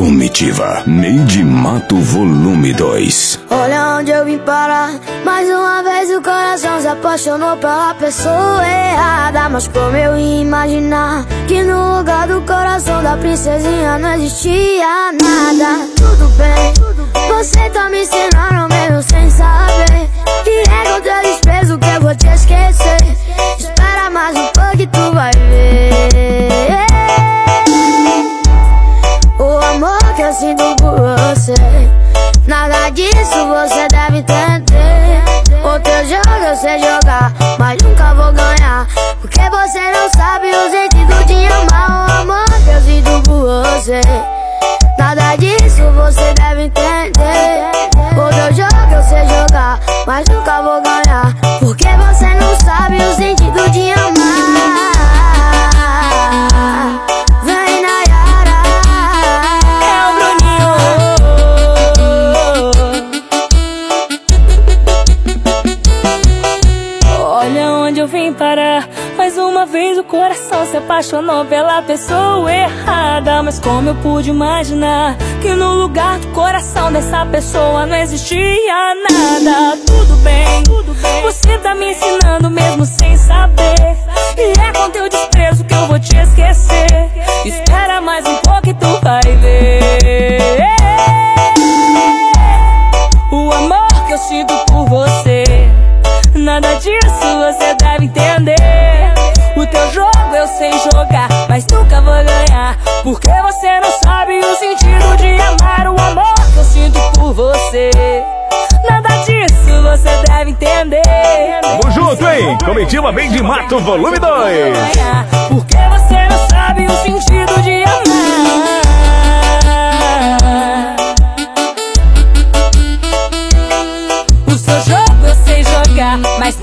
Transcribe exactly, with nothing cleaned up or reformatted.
Comitiva Made Mato Volume dois. Olha onde eu vim parar. Mais uma vez o coração se apaixonou pela pessoa errada. Mas como eu ia imaginar que no lugar do coração da princesinha não existia nada. Tudo bem, você tá me ensinando mesmo sem saber que é contra desprezo que eu vou te esquecer. Espera mais um pouco e tu vai ver o amor que eu sinto por você. Nada disso você deve entender. O teu jogo eu sei jogar, mas nunca vou ganhar, porque você não sabe o sentido de amar. O amor que eu sinto por você. Nada disso você deve entender. O teu jogo eu sei jogar, mas nunca vou ganhar, porque você não sabe o sentido de amar. Vem Nayara, é o Bruninho. Olha onde eu vim parar. Mais uma vez o coração se apaixonou pela pessoa errada. Mas como eu pude imaginar que no lugar do coração dessa pessoa não existia nada. Tudo bem, você tá me ensinando mesmo sem saber, e é com teu desprezo que eu vou te esquecer. Espera mais um pouco e tu vai ver o amor que eu sinto por você. Nada disso você deve entender. O teu jogo eu sei jogar, mas nunca vou ganhar, porque você não sabe o sentido de amar. O amor que eu sinto por você. Nada disso você deve entender. Tamo junto, hein? Comitiva Made Mato Volume dois. Porque você não sabe o sentido de amar. O seu jogo eu sei jogar, mas